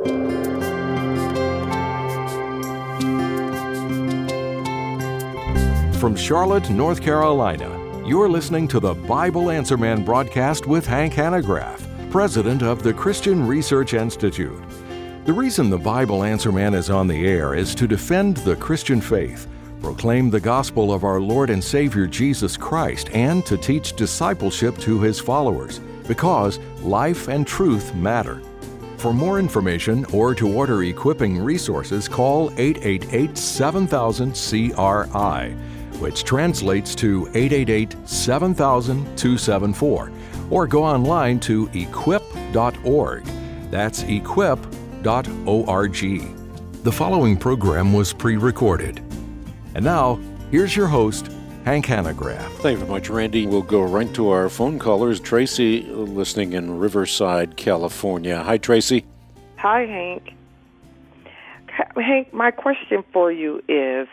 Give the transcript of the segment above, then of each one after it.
From Charlotte, North Carolina, you're listening to the Bible Answer Man broadcast with Hank Hanegraaff, president of the Christian Research Institute. The reason the Bible Answer Man is on the air is to defend the Christian faith, proclaim the gospel of our Lord and Savior Jesus Christ, and to teach discipleship to His followers, because life and truth matter. For more information or to order equipping resources, call 888-7000-CRI, which translates to 888-7000-274, or go online to equip.org. That's equip.org. The following program was pre-recorded. And now, here's your host, Hank Hanegraaff. Thank you very much, Randy. We'll go right to our phone callers. Tracy, listening in Riverside, California. Hi, Tracy. Hi, Hank. Hank, my question for you is,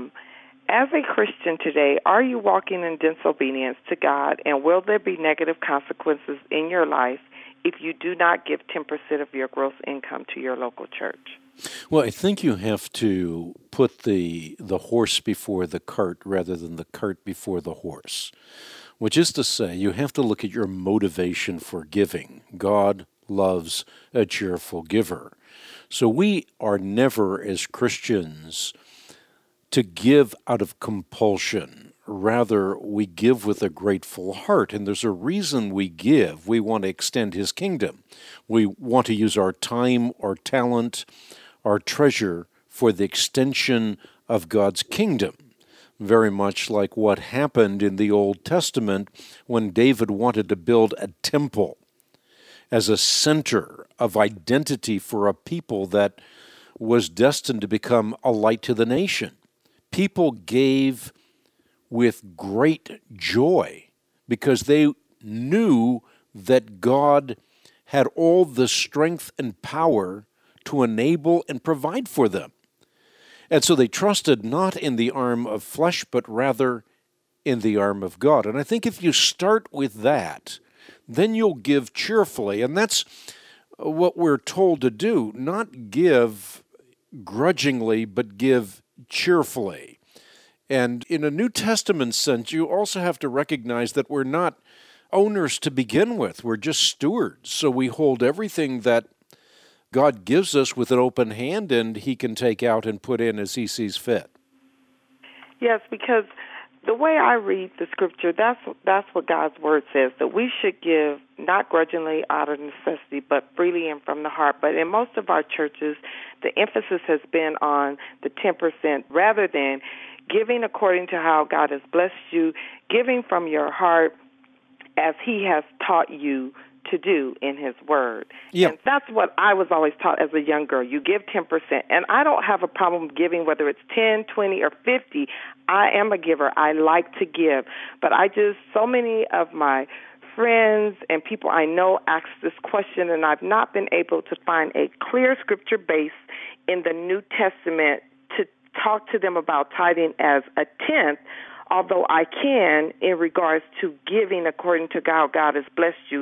as a Christian today, are you walking in disobedience to God, and will there be negative consequences in your life if you do not give 10% of your gross income to your local church? Well, I think you have to put the horse before the cart rather than the cart before the horse, which is to say you have to look at your motivation for giving. God loves a cheerful giver. So we are never, as Christians, to give out of compulsion. Rather, we give with a grateful heart, and there's a reason we give. We want to extend His kingdom. We want to use our time, our talent, our treasure for the extension of God's kingdom. Very much like what happened in the Old Testament when David wanted to build a temple as a center of identity for a people that was destined to become a light to the nation. People gave with great joy because they knew that God had all the strength and power to enable and provide for them. And so they trusted not in the arm of flesh, but rather in the arm of God. And I think if you start with that, then you'll give cheerfully. And that's what we're told to do, not give grudgingly, but give cheerfully. And in a New Testament sense, you also have to recognize that we're not owners to begin with. We're just stewards. So we hold everything that God gives us with an open hand, and He can take out and put in as He sees fit. Yes, because the way I read the Scripture, that's what God's Word says, that we should give not grudgingly out of necessity, but freely and from the heart. But in most of our churches, the emphasis has been on the 10% rather than giving according to how God has blessed you, giving from your heart as He has taught you to do in His Word. Yep. And that's what I was always taught as a young girl. You give 10%. And I don't have a problem giving whether it's 10, 20, or 50. I am a giver. I like to give. But so many of my friends and people I know ask this question, and I've not been able to find a clear Scripture base in the New Testament to talk to them about tithing as a tenth, although I can in regards to giving according to how God has blessed you,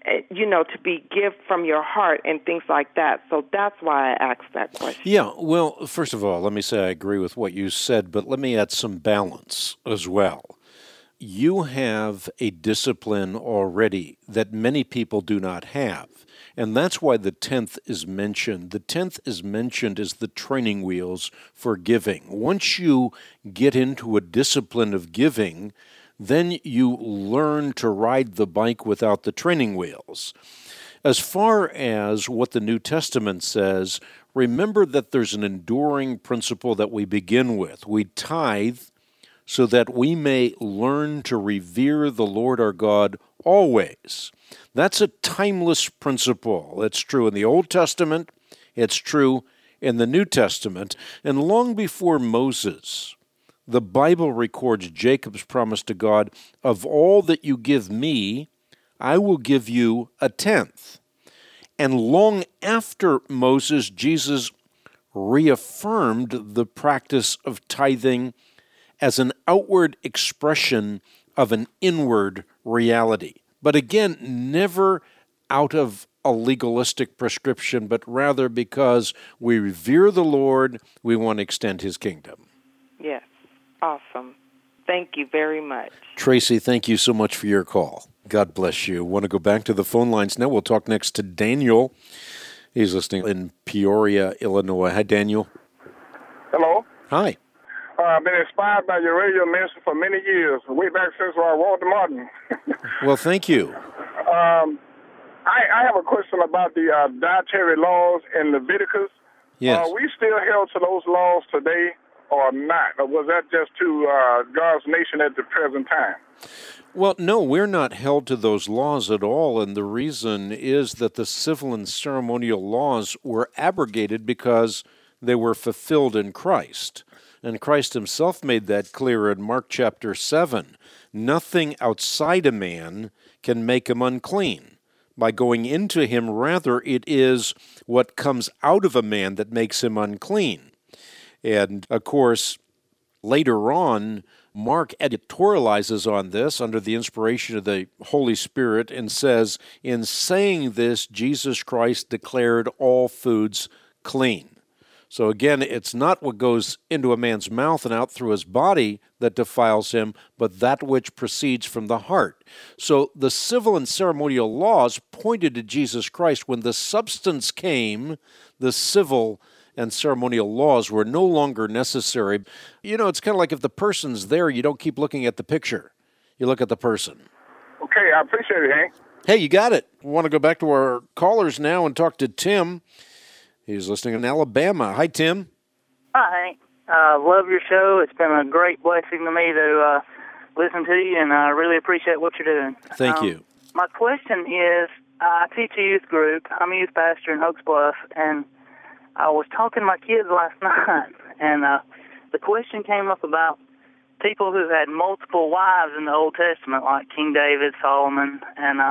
to be give from your heart and things like that. So that's why I asked that question. Yeah, well, first of all, let me say I agree with what you said, but let me add some balance as well. You have a discipline already that many people do not have, and that's why the 10th is mentioned. The 10th is mentioned as the training wheels for giving. Once you get into a discipline of giving, then you learn to ride the bike without the training wheels. As far as what the New Testament says, remember that there's an enduring principle that we begin with. We tithe so that we may learn to revere the Lord our God always. That's a timeless principle. It's true in the Old Testament, it's true in the New Testament, and long before Moses, the Bible records Jacob's promise to God, of all that you give me, I will give you a tenth. And long after Moses, Jesus reaffirmed the practice of tithing as an outward expression of an inward reality. But again, never out of a legalistic prescription, but rather because we revere the Lord, we want to extend His kingdom. Yes. Awesome. Thank you very much. Tracy, thank you so much for your call. God bless you. Want to go back to the phone lines now? We'll talk next to Daniel. He's listening in Peoria, Illinois. Hi, Daniel. Hello. Hi. I've been inspired by your radio ministry for many years, way back since Walter Martin. Well, thank you. I have a question about the dietary laws in Leviticus. Yes. Are we still held to those laws today or not? Or was that just to God's nation at the present time? Well, no, we're not held to those laws at all, and the reason is that the civil and ceremonial laws were abrogated because they were fulfilled in Christ. And Christ himself made that clear in Mark chapter 7. Nothing outside a man can make him unclean. By going into him, rather, it is what comes out of a man that makes him unclean. And, of course, later on, Mark editorializes on this under the inspiration of the Holy Spirit and says, in saying this, Jesus Christ declared all foods clean. So again, it's not what goes into a man's mouth and out through his body that defiles him, but that which proceeds from the heart. So the civil and ceremonial laws pointed to Jesus Christ. When the substance came, the civil and ceremonial laws were no longer necessary. You know, it's kind of like if the person's there, you don't keep looking at the picture. You look at the person. Okay, I appreciate it, Hank. Hey, you got it. We want to go back to our callers now and talk to Tim. He's listening in Alabama. Hi, Tim. Hi, Hank. Love your show. It's been a great blessing to me to listen to you, and I really appreciate what you're doing. Thank you. My question is, I teach a youth group. I'm a youth pastor in Oaks Bluff, and I was talking to my kids last night, and the question came up about people who had multiple wives in the Old Testament, like King David, Solomon, and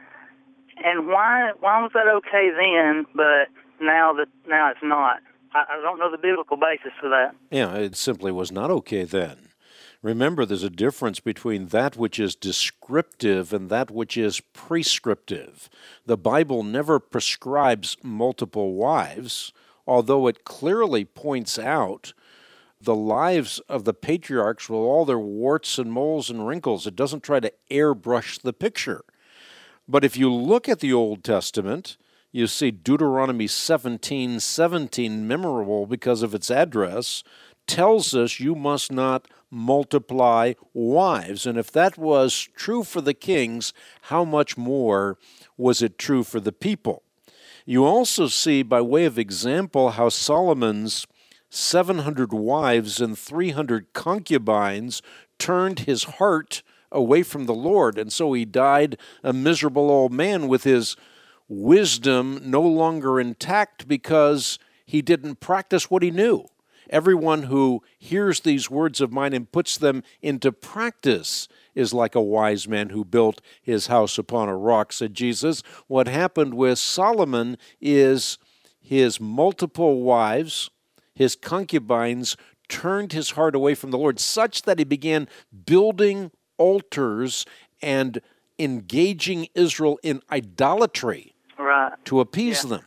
why was that okay then, but now it's not? I don't know the biblical basis for that. Yeah, it simply was not okay then. Remember, there's a difference between that which is descriptive and that which is prescriptive. The Bible never prescribes multiple wives, although it clearly points out the lives of the patriarchs with all their warts and moles and wrinkles. It doesn't try to airbrush the picture. But if you look at the Old Testament, you see Deuteronomy 17:17, memorable because of its address, tells us you must not multiply wives. And if that was true for the kings, how much more was it true for the people? You also see, by way of example, how Solomon's 700 wives and 300 concubines turned his heart away from the Lord, and so he died a miserable old man with his wisdom no longer intact because he didn't practice what he knew. Everyone who hears these words of mine and puts them into practice is like a wise man who built his house upon a rock, said Jesus. What happened with Solomon is his multiple wives, his concubines, turned his heart away from the Lord, such that he began building altars and engaging Israel in idolatry to appease them.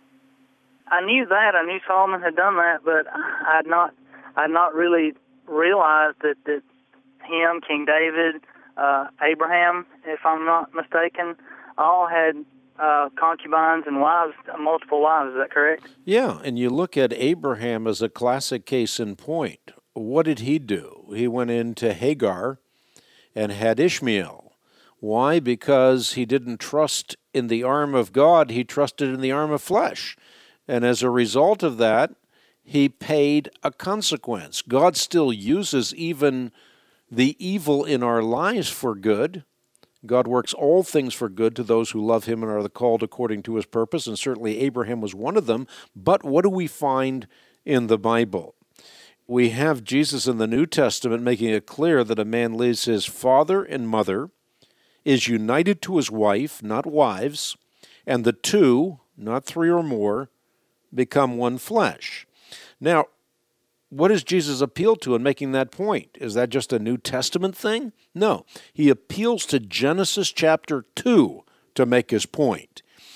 I knew that. I knew Solomon had done that, but I'd not really realized that him, King David, Abraham, if I'm not mistaken, all had concubines and wives, multiple wives. Is that correct? Yeah, and you look at Abraham as a classic case in point. What did he do? He went into Hagar and had Ishmael. Why? Because he didn't trust in the arm of God, he trusted in the arm of flesh. And as a result of that, he paid a consequence. God still uses even the evil in our lives for good. God works all things for good to those who love him and are called according to his purpose, and certainly Abraham was one of them. But what do we find in the Bible? We have Jesus in the New Testament making it clear that a man leaves his father and mother, is united to his wife, not wives, and the two, not three or more, become one flesh. Now, what does Jesus appeal to in making that point? Is that just a New Testament thing? No. He appeals to Genesis chapter 2 to make his point.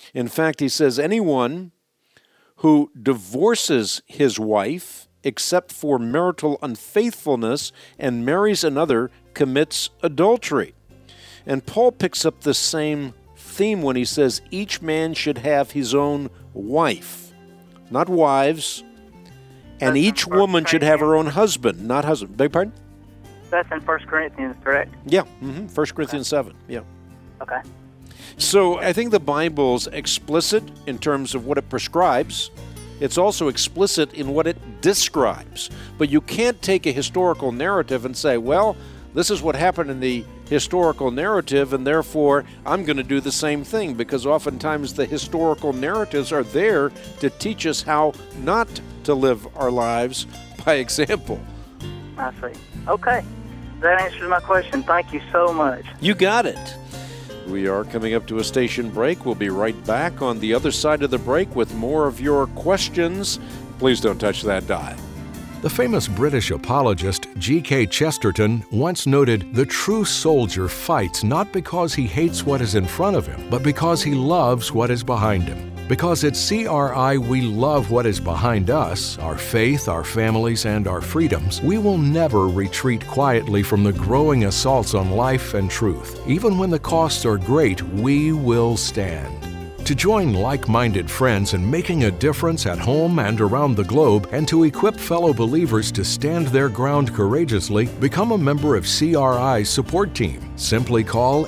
In fact, he says anyone who divorces his wife except for marital unfaithfulness and marries another commits adultery. And Paul picks up the same theme when he says each man should have his own wife, not wives, and each woman should have her own husband, not husband. Beg pardon? That's in 1 Corinthians, correct? Yeah, 1 Corinthians 7, yeah. Okay. So I think the Bible's explicit in terms of what it prescribes. It's also explicit in what it describes. But you can't take a historical narrative and say, well, this is what happened in the historical narrative, and therefore I'm going to do the same thing, because oftentimes the historical narratives are there to teach us how not to live our lives by example. I see. Okay. That answers my question. Thank you so much. You got it. We are coming up to a station break. We'll be right back on the other side of the break with more of your questions. Please don't touch that dial. The famous British apologist G.K. Chesterton once noted, "The true soldier fights not because he hates what is in front of him, but because he loves what is behind him. Because at CRI we love what is behind us, our faith, our families, and our freedoms, we will never retreat quietly from the growing assaults on life and truth. Even when the costs are great, we will stand." To join like-minded friends in making a difference at home and around the globe, and to equip fellow believers to stand their ground courageously, become a member of CRI's support team. Simply call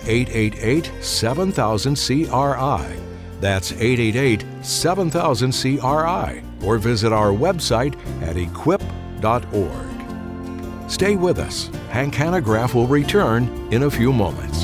888-7000-CRI. That's 888-7000-CRI, or visit our website at equip.org. Stay with us. Hank Hanegraaff will return in a few moments.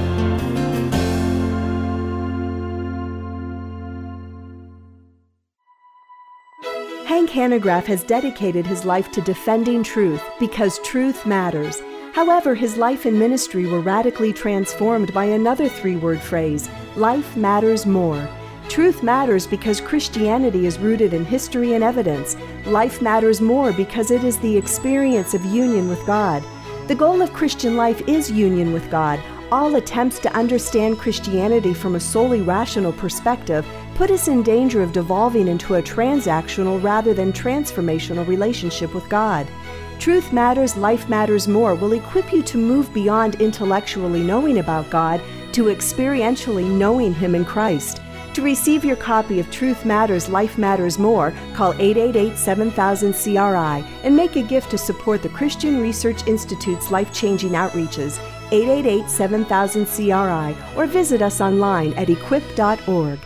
Hank Hanegraaff has dedicated his life to defending truth because truth matters. However, his life and ministry were radically transformed by another three-word phrase: life matters more. Truth matters because Christianity is rooted in history and evidence. Life matters more because it is the experience of union with God. The goal of Christian life is union with God. All attempts to understand Christianity from a solely rational perspective put us in danger of devolving into a transactional rather than transformational relationship with God. Truth Matters, Life Matters More will equip you to move beyond intellectually knowing about God to experientially knowing Him in Christ. To receive your copy of Truth Matters, Life Matters More, call 888-7000-CRI and make a gift to support the Christian Research Institute's life-changing outreaches, 888-7000-CRI, or visit us online at equip.org.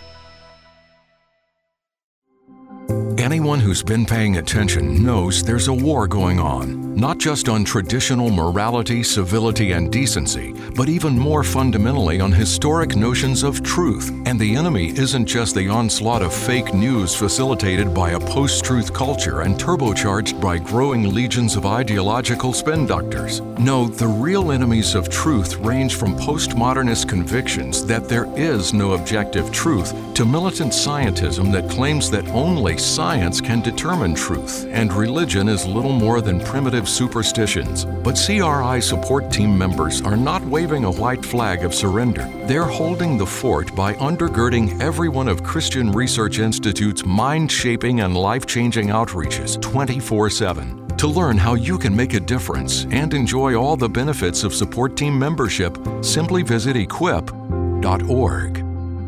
Anyone who's been paying attention knows there's a war going on, not just on traditional morality, civility, and decency, but even more fundamentally on historic notions of truth. And the enemy isn't just the onslaught of fake news facilitated by a post-truth culture and turbocharged by growing legions of ideological spin doctors. No, the real enemies of truth range from postmodernist convictions that there is no objective truth to militant scientism that claims that only science can determine truth, and religion is little more than primitive superstitions. But CRI support team members are not waving a white flag of surrender. They're holding the fort by undergirding every one of Christian Research Institute's mind-shaping and life-changing outreaches 24/7. To learn how you can make a difference and enjoy all the benefits of support team membership, simply visit equip.org.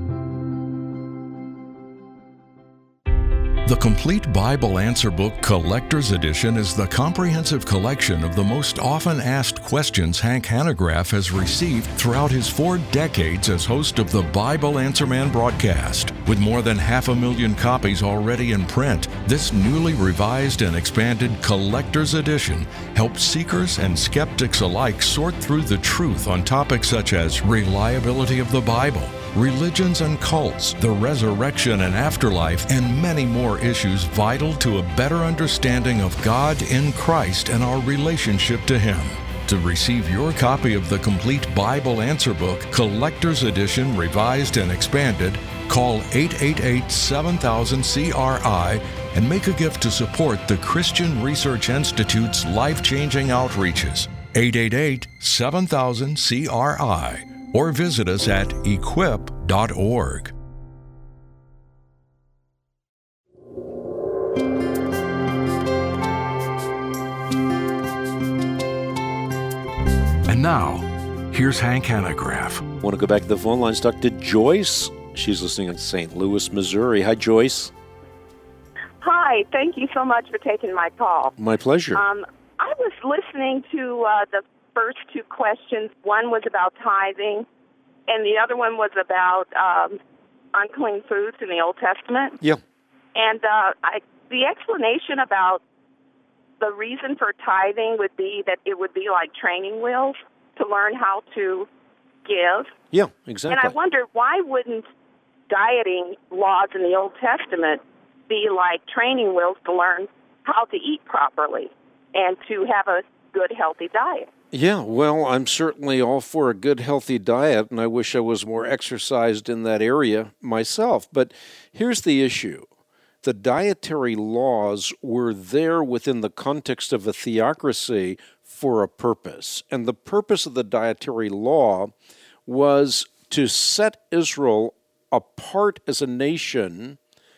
The Complete Bible Answer Book Collector's Edition is the comprehensive collection of the most often asked questions Hank Hanegraaff has received throughout his 4 decades as host of the Bible Answer Man broadcast. With more than 500,000 copies already in print, this newly revised and expanded Collector's Edition helps seekers and skeptics alike sort through the truth on topics such as reliability of the Bible, religions and cults, the resurrection and afterlife, and many more issues vital to a better understanding of God in Christ and our relationship to Him. To receive your copy of the Complete Bible Answer Book, Collector's Edition, Revised and Expanded, call 888-7000-CRI and make a gift to support the Christian Research Institute's life-changing outreaches. 888-7000-CRI. Or visit us at equip.org. And now, here's Hank Hanegraaff. Want to go back to the phone lines, talk to Joyce. She's listening in St. Louis, Missouri. Hi, Joyce. Hi, thank you so much for taking my call. My pleasure. I was listening to the first two questions. One was about tithing, and the other one was about unclean foods in the Old Testament. Yeah. And the explanation about the reason for tithing would be that it would be like training wheels to learn how to give. Yeah, exactly. And I wonder, why wouldn't dieting laws in the Old Testament be like training wheels to learn how to eat properly and to have a good, healthy diet? Yeah, well, I'm certainly all for a good, healthy diet, and I wish I was more exercised in that area myself. But here's the issue. The dietary laws were there within the context of a theocracy for a purpose. And the purpose of the dietary law was to set Israel apart as a nation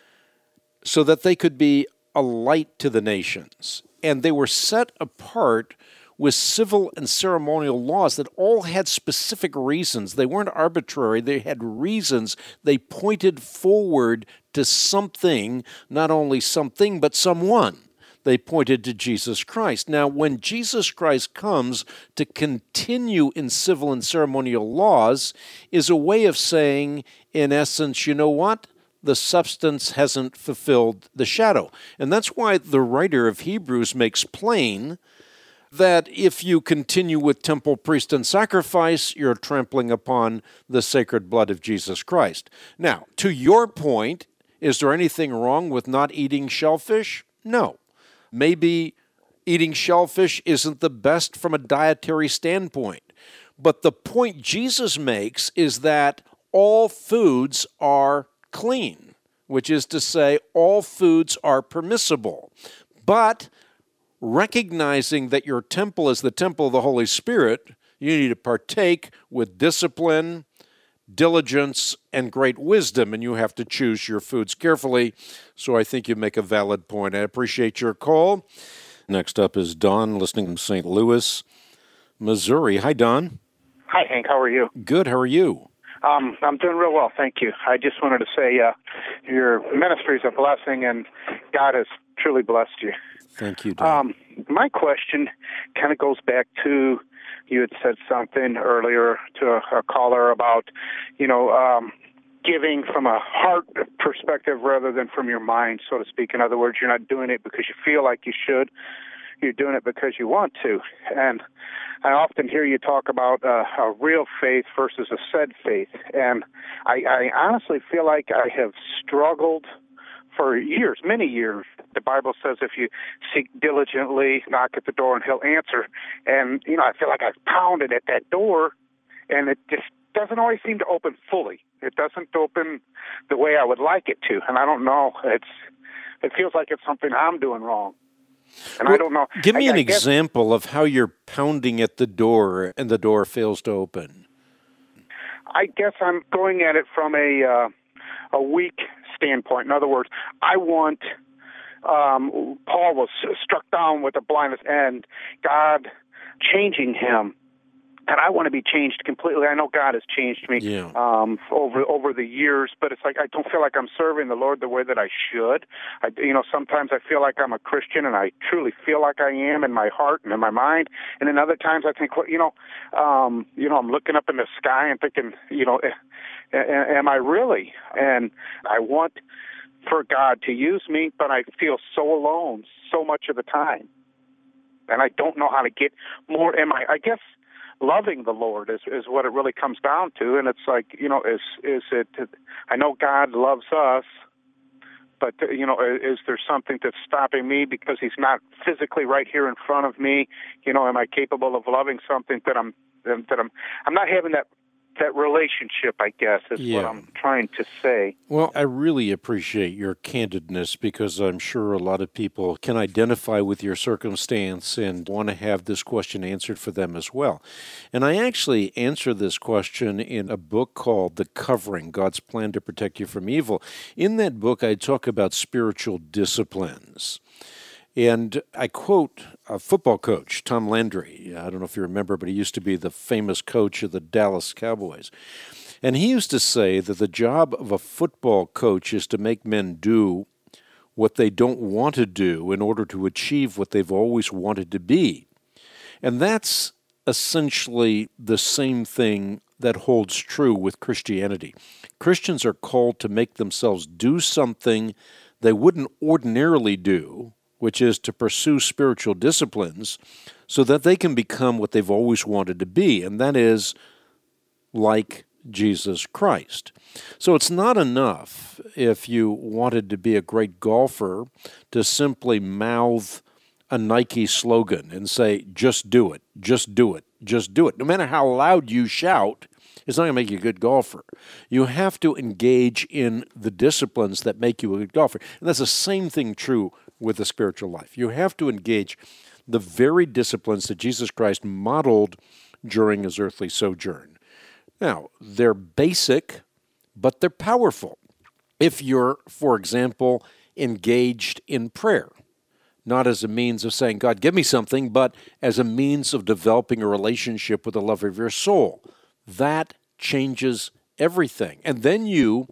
so that they could be a light to the nations. And they were set apart with civil and ceremonial laws that all had specific reasons. They weren't arbitrary. They had reasons. They pointed forward to something, not only something, but someone. They pointed to Jesus Christ. Now, when Jesus Christ comes to continue in civil and ceremonial laws, is a way of saying, in essence, you know what? The substance hasn't fulfilled the shadow. And that's why the writer of Hebrews makes plain that if you continue with temple, priest, and sacrifice, you're trampling upon the sacred blood of Jesus Christ. Now, to your point, is there anything wrong with not eating shellfish? No. Maybe eating shellfish isn't the best from a dietary standpoint. But the point Jesus makes is that all foods are clean, which is to say all foods are permissible. But recognizing that your temple is the temple of the Holy Spirit, you need to partake with discipline, diligence, and great wisdom, and you have to choose your foods carefully. So I think you make a valid point. I appreciate your call. Next up is Don, listening from St. Louis, Missouri. Hi, Don. Hi, Hank. How are you? Good. How are you? I'm doing real well, thank you. I just wanted to say your ministry is a blessing, and God has truly blessed you. Thank you, Don. My question kind of goes back to, you had said something earlier to a caller about, giving from a heart perspective rather than from your mind, so to speak. In other words, you're not doing it because you feel like you should. You're doing it because you want to. And I often hear you talk about a real faith versus a said faith. And I honestly feel like I have struggled for years, many years. The Bible says if you seek diligently, knock at the door, and he'll answer. And, I feel like I've pounded at that door, and it just doesn't always seem to open fully. It doesn't open the way I would like it to. And I don't know. It feels like it's something I'm doing wrong. And I don't know. Give me an example of how you're pounding at the door and the door fails to open. I guess I'm going at it from a weak standpoint. In other words, I want, Paul was struck down with a blindness and God changing him. And I want to be changed completely. I know God has changed me over the years, but it's like I don't feel like I'm serving the Lord the way that I should. Sometimes I feel like I'm a Christian, and I truly feel like I am in my heart and in my mind. And then other times I think, I'm looking up in the sky and thinking, am I really? And I want for God to use me, but I feel so alone so much of the time, and I don't know how to get more. I guess loving the Lord is what it really comes down to. And it's like, is it, I know God loves us, but, is there something that's stopping me because he's not physically right here in front of me? Am I capable of loving something that I'm not having that that relationship, I guess, is what I'm trying to say. Well, I really appreciate your candidness, because I'm sure a lot of people can identify with your circumstance and want to have this question answered for them as well. And I actually answer this question in a book called The Covering, God's Plan to Protect You from Evil. In that book, I talk about spiritual disciplines. And I quote a football coach, Tom Landry. I don't know if you remember, but he used to be the famous coach of the Dallas Cowboys. And he used to say that the job of a football coach is to make men do what they don't want to do in order to achieve what they've always wanted to be. And that's essentially the same thing that holds true with Christianity. Christians are called to make themselves do something they wouldn't ordinarily do, which is to pursue spiritual disciplines so that they can become what they've always wanted to be, and that is like Jesus Christ. So it's not enough, if you wanted to be a great golfer, to simply mouth a Nike slogan and say, just do it, just do it, just do it. No matter how loud you shout, it's not going to make you a good golfer. You have to engage in the disciplines that make you a good golfer. And that's the same thing true with the spiritual life. You have to engage the very disciplines that Jesus Christ modeled during his earthly sojourn. Now, they're basic, but they're powerful. If you're, for example, engaged in prayer, not as a means of saying, God, give me something, but as a means of developing a relationship with the lover of your soul, that changes everything. And then you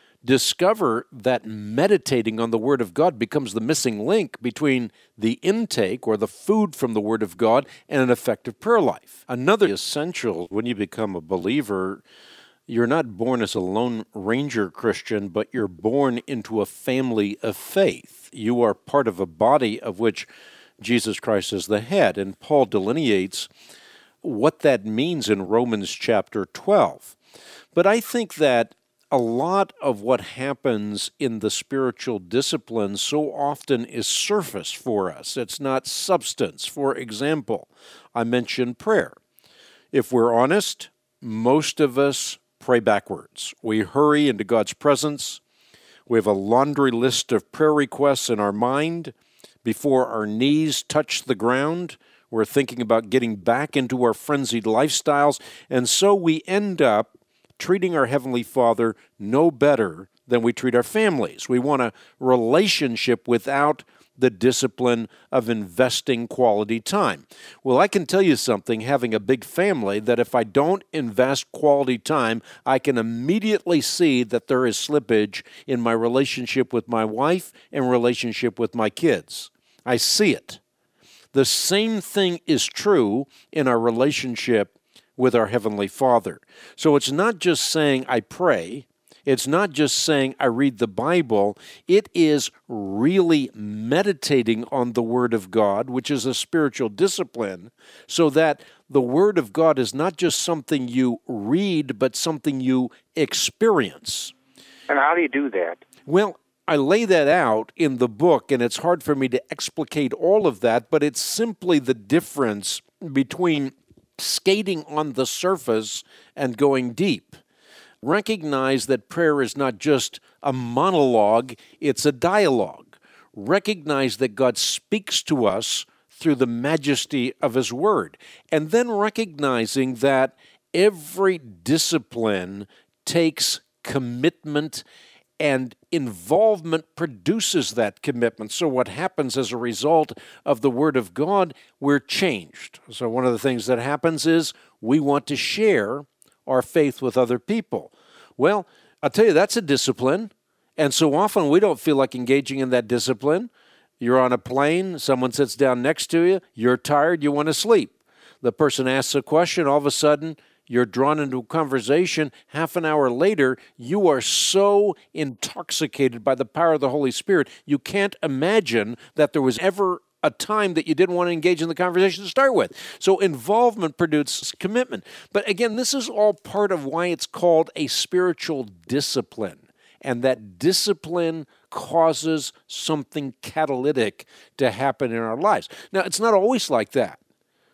discover that meditating on the Word of God becomes the missing link between the intake or the food from the Word of God and an effective prayer life. Another essential, when you become a believer, you're not born as a Lone Ranger Christian, but you're born into a family of faith. You are part of a body of which Jesus Christ is the head. And Paul delineates what that means in Romans chapter 12. But I think that a lot of what happens in the spiritual disciplines so often is surface for us. It's not substance. For example, I mentioned prayer. If we're honest, most of us pray backwards. We hurry into God's presence. We have a laundry list of prayer requests in our mind. Before our knees touch the ground, we're thinking about getting back into our frenzied lifestyles, and so we end up treating our Heavenly Father no better than we treat our families. We want a relationship without the discipline of investing quality time. Well, I can tell you something, having a big family, that if I don't invest quality time, I can immediately see that there is slippage in my relationship with my wife and relationship with my kids. I see it. The same thing is true in our relationship with our Heavenly Father. So it's not just saying I pray. It's not just saying I read the Bible. It is really meditating on the Word of God, which is a spiritual discipline, so that the Word of God is not just something you read, but something you experience. And how do you do that? Well, I lay that out in the book, and it's hard for me to explicate all of that, but it's simply the difference between skating on the surface and going deep. Recognize that prayer is not just a monologue, it's a dialogue. Recognize that God speaks to us through the majesty of His Word. And then recognizing that every discipline takes commitment, and involvement produces that commitment. So what happens as a result of the Word of God, we're changed. So one of the things that happens is we want to share our faith with other people. Well, I'll tell you, that's a discipline. And so often we don't feel like engaging in that discipline. You're on a plane, someone sits down next to you, you're tired, you want to sleep. The person asks a question, all of a sudden, you're drawn into a conversation. Half an hour later, you are so intoxicated by the power of the Holy Spirit, you can't imagine that there was ever a time that you didn't want to engage in the conversation to start with. So involvement produces commitment. But again, this is all part of why it's called a spiritual discipline. And that discipline causes something catalytic to happen in our lives. Now, it's not always like that.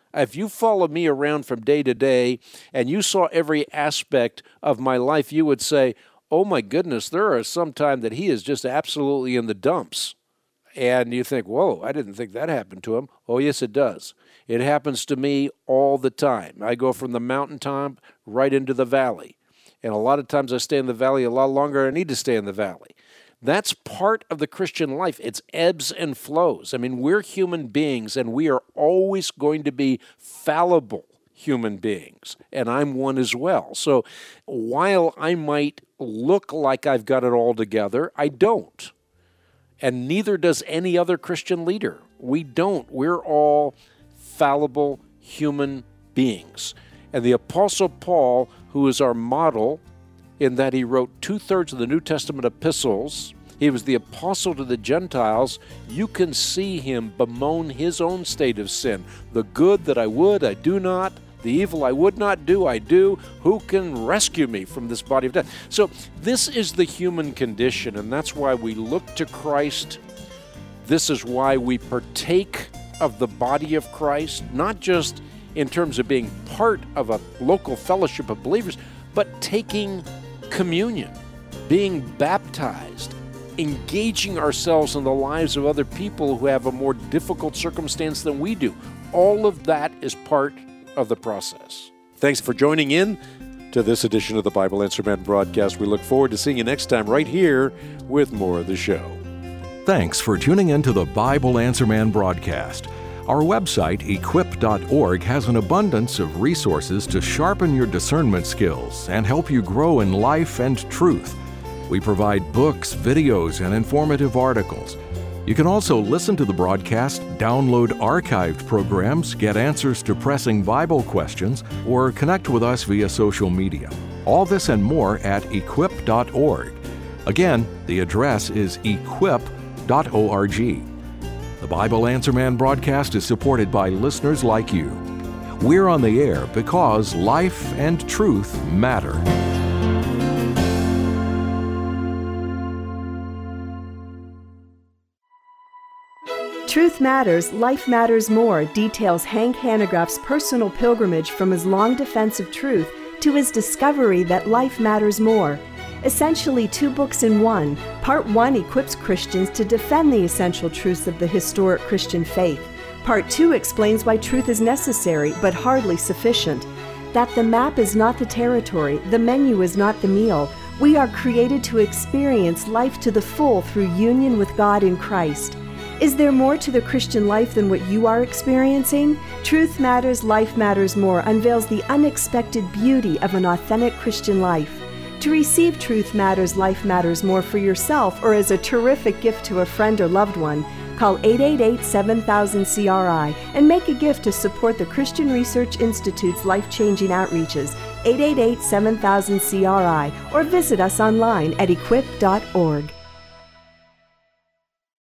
If you follow me around from day to day and you saw every aspect of my life, you would say, oh my goodness, there are some time that he is just absolutely in the dumps. And you think, whoa, I didn't think that happened to him. Oh, yes, it does. It happens to me all the time. I go from the mountaintop right into the valley. And a lot of times I stay in the valley a lot longer than I need to stay in the valley. That's part of the Christian life. It's ebbs and flows. I mean, we're human beings, and we are always going to be fallible human beings, and I'm one as well. So while I might look like I've got it all together, I don't. And neither does any other Christian leader. We don't. We're all fallible human beings. And the Apostle Paul, who is our model in that he wrote 2/3 of the New Testament epistles, he was the apostle to the Gentiles, you can see him bemoan his own state of sin. The good that I would, I do not. The evil I would not do, I do. Who can rescue me from this body of death? So this is the human condition, and that's why we look to Christ. This is why we partake of the body of Christ, not just in terms of being part of a local fellowship of believers, but taking communion, being baptized, engaging ourselves in the lives of other people who have a more difficult circumstance than we do. All of that is part of the process. Thanks for joining in to this edition of the Bible Answer Man broadcast. We look forward to seeing you next time right here with more of the show. Thanks for tuning in to the Bible Answer Man broadcast. Our website, equip.org, has an abundance of resources to sharpen your discernment skills and help you grow in life and truth. We provide books, videos, and informative articles. You can also listen to the broadcast, download archived programs, get answers to pressing Bible questions, or connect with us via social media. All this and more at equip.org. Again, the address is equip.org. The Bible Answer Man broadcast is supported by listeners like you. We're on the air because life and truth matter. Truth Matters, Life Matters More details Hank Hanegraaff's personal pilgrimage from his long defense of truth to his discovery that life matters more. Essentially 2 books in one, Part 1 equips Christians to defend the essential truths of the historic Christian faith. Part 2 explains why truth is necessary but hardly sufficient. That the map is not the territory, the menu is not the meal. We are created to experience life to the full through union with God in Christ. Is there more to the Christian life than what you are experiencing? Truth Matters, Life Matters More unveils the unexpected beauty of an authentic Christian life. To receive Truth Matters, Life Matters More for yourself or as a terrific gift to a friend or loved one, call 888-7000-CRI and make a gift to support the Christian Research Institute's life-changing outreaches, 888-7000-CRI, or visit us online at equip.org.